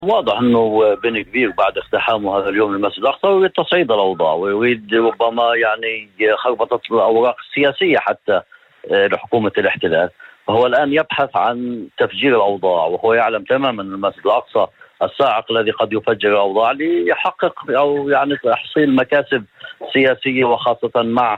واضح أنه بن كبير بعد اقتحامه هذا اليوم للمسجد الأقصى يريد تصعيد الأوضاع، ويريد ربما يعني خربطة الأوراق السياسية حتى لحكومة الاحتلال. فهو الآن يبحث عن تفجير الأوضاع، وهو يعلم تماما أن المسجد الأقصى الصاعق الذي قد يفجر الأوضاع ليحقق أو يعني تحصيل مكاسب سياسية، وخاصة مع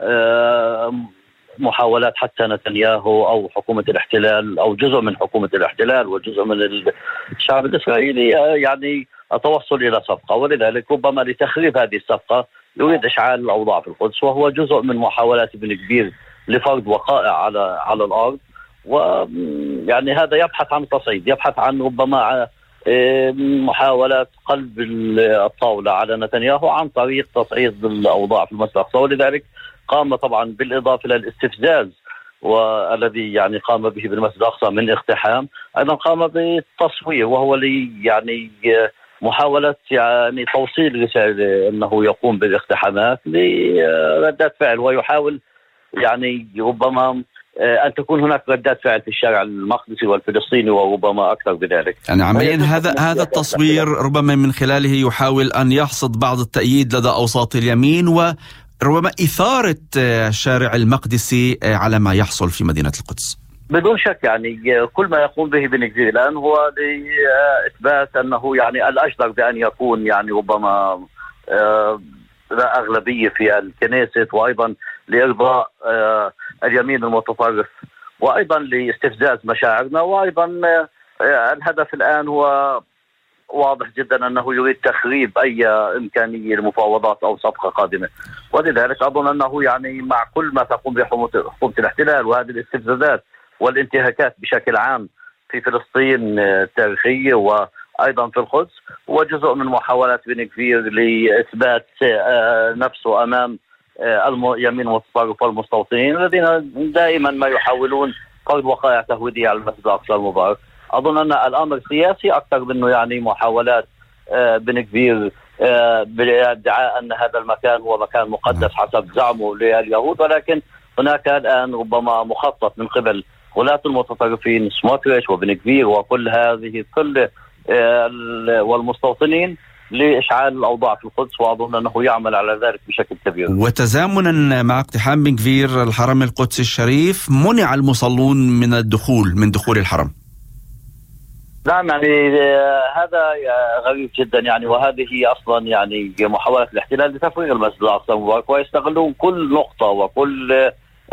محاولات حتى نتنياهو أو حكومة الاحتلال أو جزء من حكومة الاحتلال وجزء من الشعب الإسرائيلي يعني التوصل إلى صفقة. ولذلك ربما لتخريب هذه الصفقة يريد إشعال الأوضاع في القدس، وهو جزء من محاولات ابن كبير لفرض وقائع على الأرض. ويعني هذا يبحث عن تصعيد، يبحث عن ربما محاولات قلب الطاولة على نتنياهو عن طريق تصعيد الأوضاع في المسجد الأقصى. ولذلك قام طبعا بالإضافة إلى الاستفزاز والذي يعني قام به بالمسجد الأقصى من اقتحام، أيضا قام بالتصوير، وهو يعني محاولة يعني توصيل رسالة أنه يقوم بالاقتحامات لردات فعل، ويحاول يعني ربما أن تكون هناك ردات فعل في الشارع المقدسي والفلسطيني، وربما أكثر بذلك. يعني عمليا هذا التصوير ربما من خلاله يحاول أن يحصد بعض التأييد لدى أوساط اليمين، وربما إثارة الشارع المقدسي على ما يحصل في مدينة القدس. بدون شك يعني كل ما يقوم به بن كبير الآن هو لإثبات أنه يعني الأجدر بأن يكون يعني ربما لا أغلبية في الكنيسة، وأيضا لإرضاء اليمين المتطرف، وأيضا لاستفزاز مشاعرنا. وأيضا الهدف الآن هو واضح جدا أنه يريد تخريب أي إمكانية لمفاوضات أو صفقة قادمة. ولذلك أظن أنه يعني مع كل ما تقوم به حكومة الاحتلال وهذه الاستفزازات والانتهاكات بشكل عام في فلسطين التاريخية وأيضا في القدس، هو جزء من محاولات بن كبير لإثبات نفسه أمام اليمين المتطرف والمستوطنين الذين دائما ما يحاولون فرض وقائع تهويدية على المسجد الأقصى المبارك. أظن أن الأمر سياسي أكثر منه يعني محاولات بن كبير بادعاء أن هذا المكان هو مكان مقدس حسب زعمه لليهود، ولكن هناك الآن ربما مخطط من قبل غلاة المتطرفين سموتريتش وبن كبير وكل هذه والمستوطنين لإشعال الأوضاع في القدس، وأظن أنه يعمل على ذلك بشكل كبير. وتزامنا مع اقتحام بن كبير الحرم القدسي الشريف منع المصلون من دخول الحرم. نعم، يعني هذا غريب جدا يعني، وهذه أصلا يعني محاولة الاحتلال لتفريغ المسجد الأقصى المبارك، ويستغلون كل نقطة وكل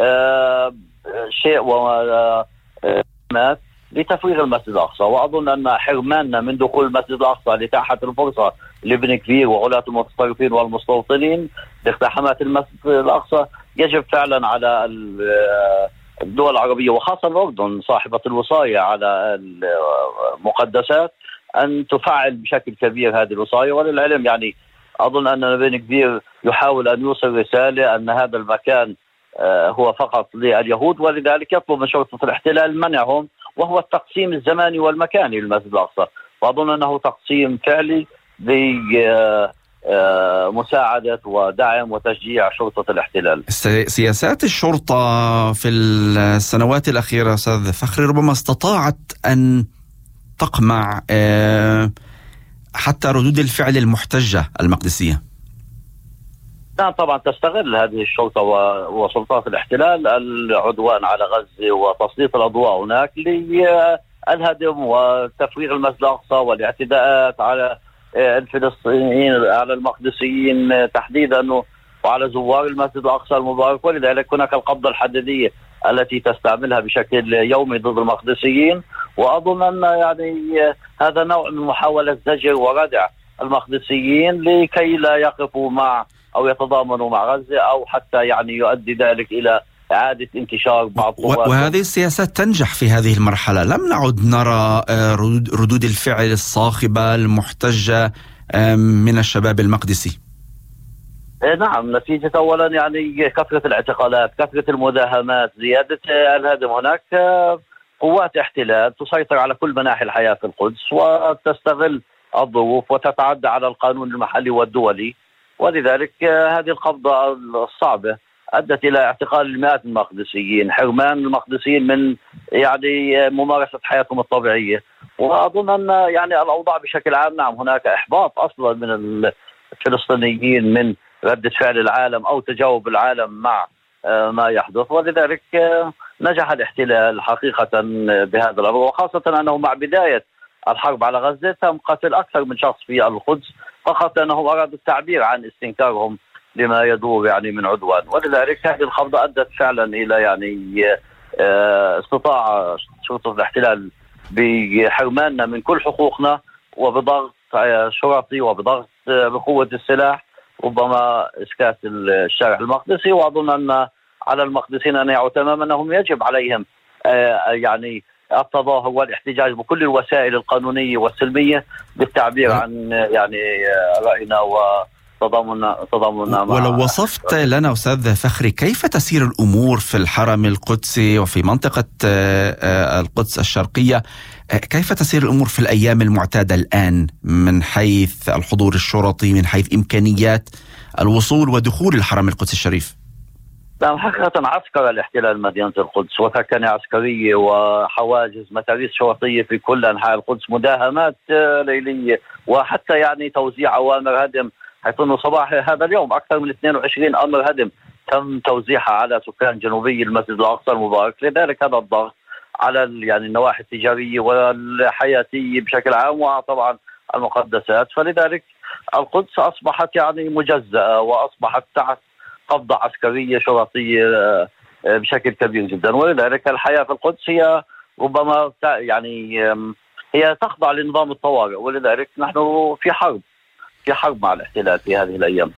شيء ومات لتفريغ المسجد الأقصى. وأظن أن حرماننا من دخول المسجد الأقصى لتاحت الفرصة لابن كبير وغلاة المتطرفين والمستوطنين لاقتحامات المسجد الأقصى يجب فعلا على الدول العربية وخاصة الأردن صاحبة الوصاية على المقدسات أن تفعل بشكل كبير هذه الوصاية. وللعلم يعني أظن أن ابن كبير يحاول أن يوصل رسالة أن هذا المكان هو فقط لليهود، ولذلك يطلب من شرطة الاحتلال منعهم، وهو التقسيم الزماني والمكاني للمسجد الأقصى. وأظن أنه تقسيم فعلي مساعدة ودعم وتشجيع شرطة الاحتلال. سياسات الشرطة في السنوات الأخيرة أستاذ فخري ربما استطاعت أن تقمع حتى ردود الفعل المحتجة المقدسية. نعم طبعا تستغل هذه الشرطة وسلطات الاحتلال العدوان على غزة وتسليط الأضواء هناك للهدم وتفريغ المسجد الأقصى والاعتداءات على الفلسطينيين على المقدسيين تحديدا وعلى زوار المسجد الأقصى المبارك. ولذلك هناك القبضة الحديدية التي تستعملها بشكل يومي ضد المقدسيين. وأظن أن يعني هذا نوع من محاولة زجر وردع المقدسيين لكي لا يقفوا مع أو يتضامنوا مع غزة، أو حتى يعني يؤدي ذلك إلى إعادة انتشار بعض قوات. وهذه السياسات تنجح في هذه المرحلة. لم نعد نرى ردود الفعل الصاخبة المحتجة من الشباب المقدسي. نعم، نتيجة أولا يعني كثرة الاعتقالات، كثرة المداهمات، زيادة الهدم. هناك قوات احتلال تسيطر على كل مناحي الحياة في القدس وتستغل الظروف وتتعدى على القانون المحلي والدولي. ولذلك هذه القبضة الصعبة أدت إلى اعتقال المئات من المقدسيين، حرمان المقدسيين من يعني ممارسة حياتهم الطبيعية. وأظن أن يعني الأوضاع بشكل عام، نعم هناك إحباط أصلا من الفلسطينيين من ردة فعل العالم أو تجاوب العالم مع ما يحدث، ولذلك نجح الاحتلال حقيقة بهذا الأمر، وخاصة أنه مع بداية الحرب على غزة تم قتل أكثر من شخص في القدس فقط لأنهم أرادوا التعبير عن استنكارهم لما يدور يعني من عدوان. ولذلك هذه الخفضة أدت فعلا إلى يعني استطاع شرطة الاحتلال بحرماننا من كل حقوقنا وبضغط شرطي وبضغط بقوة السلاح ربما إسكات الشارع المقدسي. وأظن أن على المقدسيين أن يعوا تماما أنهم يجب عليهم يعني التظاهر والاحتجاج بكل الوسائل القانونية والسلمية بالتعبير عن يعني رأينا وتضامننا مع. ولو وصفت لنا أستاذ فخري كيف تسير الأمور في الحرم القدسي وفي منطقة القدس الشرقية، كيف تسير الأمور في الأيام المعتادة الآن من حيث الحضور الشرطي، من حيث إمكانيات الوصول ودخول الحرم القدسي الشريف؟ نعم حقيقة عسكر الاحتلال مدينة القدس وثكنة عسكرية وحواجز متاريس شرطية في كل أنحاء القدس، مداهمات ليلية، وحتى يعني توزيع أوامر هدم، حيث أنه صباح هذا اليوم أكثر من 22 أمر هدم تم توزيعها على سكان جنوبي المسجد الأقصى المبارك. لذلك هذا الضغط على يعني النواحي التجارية والحياتية بشكل عام وطبعا المقدسات، فلذلك القدس أصبحت يعني مجزأة وأصبحت تحت قبضة عسكرية شرطية بشكل كبير جدا. ولذلك الحياة في القدس هي ربما يعني هي تخضع لنظام الطوارئ، ولذلك نحن في حرب مع الاحتلال في هذه الأيام.